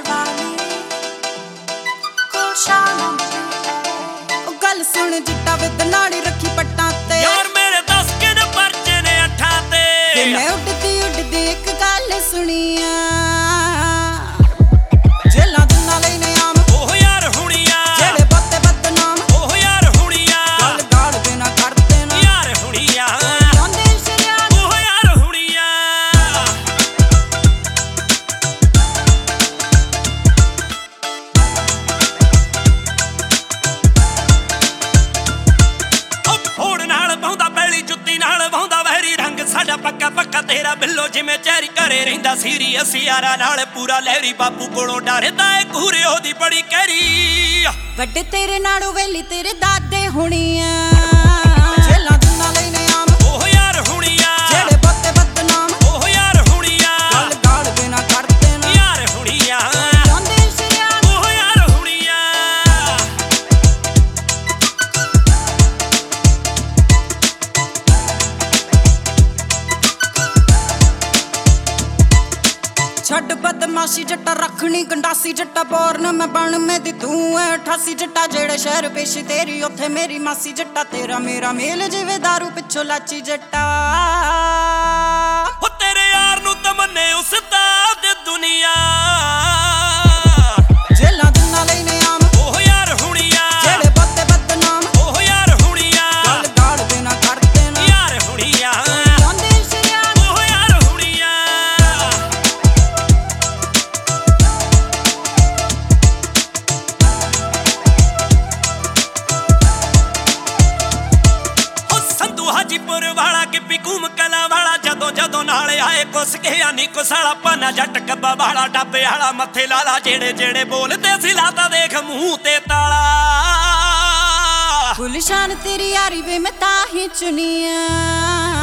वाली कोशाना ओ गल सुन जिट्टा विद नाड़ी रखी पट्टां ते यार मेरे 10 के ने परचे ने 8 ते मैं उड़दी उड़दी एक गल सुनिया साडा पक्का पक्का तेरा बिल्लो जिमें चैरी करे रहिंदा सीरीअस यारा नाल पूरा लहरी बापू कोलों डरदा है घूरे ओदी बड़ी कहरी वड्डे तेरे नालों वेली तेरे दादे होणिया जेला दुना लईने आम ओह यार हुणिया जेड़े बत्ते बदनाम ओह यार हुणिया गल गाल बिना करते ना यार हुणिया जांदे शरियान ओह यार हुणिया छड़ बदमाशी जट्टा रखनी गंडासी जट्टा बोरन मैं बन में दी तू है 88 जट्टा जेड़े शहर पेशी तेरी उथे मेरी मासी जट्टा तेरा मेरा मेल जिवे दारू पिछो लाची जट्टा ओ तेरे यार नू तमन्ने उस्ताद दुनिया जेला दुना लईने आम ओह यार हुणिया जेड़े बत्ते बदनाम ओह यार हुणिया गल गाल बिना करते ना यार हुणिया जांदे शरियान ओह यार हुणिया हाजीपुर वाला कि पिकूम कला वाला जदों जदों नाले आए कुस के यानी कुसाला पाना जट कब्बा वाला डाबे वाला मथे लाला जेड़े जेड़े बोलते सी लाता देख मुंह ते ताला गुलशान तेरी यारी वे मैं ताही चुनिया